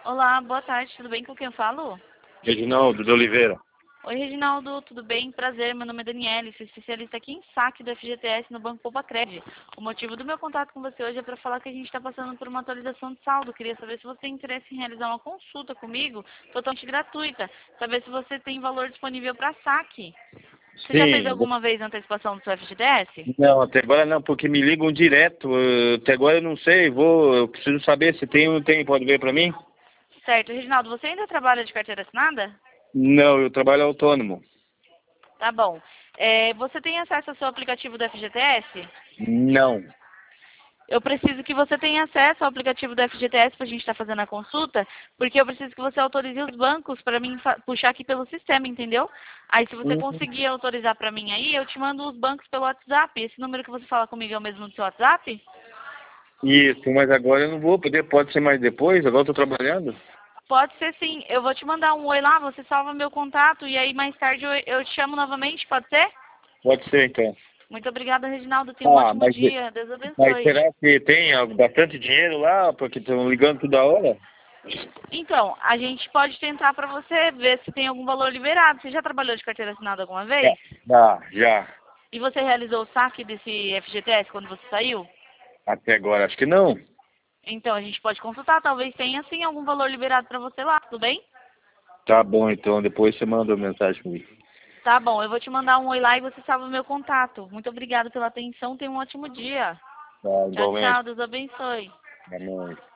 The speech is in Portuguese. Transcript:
Olá, boa tarde, tudo bem? Com quem eu falo? Reginaldo de Oliveira. Oi, Reginaldo, tudo bem? Prazer, meu nome é Daniele, sou especialista aqui em saque do FGTS no Banco Poupa-Cred. O motivo do meu contato com você hoje é para falar que a gente está passando por uma atualização de saldo. Queria saber se você tem interesse em realizar uma consulta comigo, totalmente gratuita. Saber se você tem valor disponível para saque. Você já fez Sim. alguma vez a antecipação do seu FGTS? Não, até agora não, porque me ligam direto. Até agora eu não sei, eu preciso saber se tem, pode ver para mim? Certo, Reginaldo, você ainda trabalha de carteira assinada? Não, eu trabalho autônomo. Tá bom. Você tem acesso ao seu aplicativo do FGTS? Não. Eu preciso que você tenha acesso ao aplicativo do FGTS para a gente estar fazendo a consulta, porque eu preciso que você autorize os bancos para mim puxar aqui pelo sistema, entendeu? Aí se você Uhum. conseguir autorizar para mim aí, eu te mando os bancos pelo WhatsApp. Esse número que você fala comigo é o mesmo do seu WhatsApp? Isso, mas agora eu não vou poder, pode ser mais depois, agora eu estou trabalhando. Pode ser sim. Eu vou te mandar um oi lá, você salva meu contato e aí mais tarde eu te chamo novamente, pode ser? Pode ser então. Muito obrigada, Reginaldo. Tenha um Ah, ótimo dia. Deus mas abençoe. será que tem bastante dinheiro lá, porque estão ligando toda hora? Então, a gente pode tentar para você ver se tem algum valor liberado. Você já trabalhou de carteira assinada alguma Já. vez? Já. E você realizou o saque desse FGTS quando você saiu? Até agora acho que não. Então, a gente pode consultar. Talvez tenha, sim, algum valor liberado para você lá. Tudo bem? Tá bom, então depois você manda uma mensagem para mim. Tá bom. Eu vou te mandar um oi lá e você salva o meu contato. Muito obrigada pela atenção. Tenha um ótimo dia. Tá, Tchau, igualmente. tchau. Deus abençoe. Boa noite.